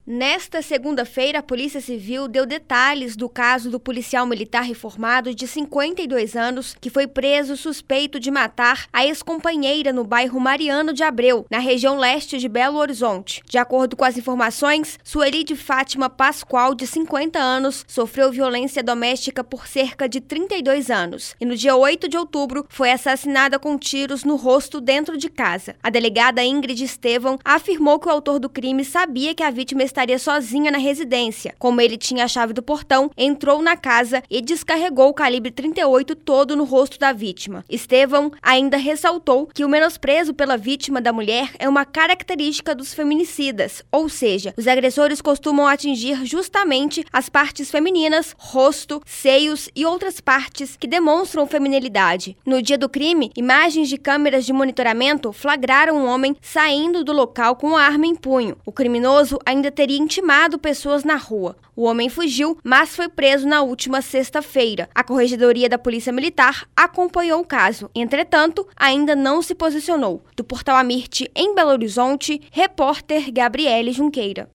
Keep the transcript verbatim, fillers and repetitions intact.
Nesta segunda-feira, a Polícia Civil deu detalhes do caso do policial militar reformado de cinquenta e dois anos que foi preso suspeito de matar a ex-companheira no bairro Mariano de Abreu, na região leste de Belo Horizonte. De acordo com as informações, Sueli de Fátima Pascoal, de cinquenta anos, sofreu violência doméstica por cerca de trinta e dois anos e no dia oito de outubro foi assassinada com tiros no rosto dentro de casa. A delegada Ingrid Estevão afirmou que o autor do crime sabia que a vítima estaria sozinha na residência. Como ele tinha a chave do portão, entrou na casa e descarregou o calibre trinta e oito todo no rosto da vítima. Estevão ainda ressaltou que o menosprezo pela vítima da mulher é uma característica dos feminicidas, ou seja, os agressores costumam atingir justamente as partes femininas, rosto, seios e outras partes que demonstram feminilidade. No dia do crime, imagens de câmeras de monitoramento flagraram um homem saindo do local com a arma em punho. O criminoso ainda teria intimado pessoas na rua. O homem fugiu, mas foi preso na última sexta-feira. A Corregedoria da Polícia Militar acompanhou o caso. Entretanto, ainda não se posicionou. Do Portal Amirte, em Belo Horizonte, repórter Gabriele Junqueira.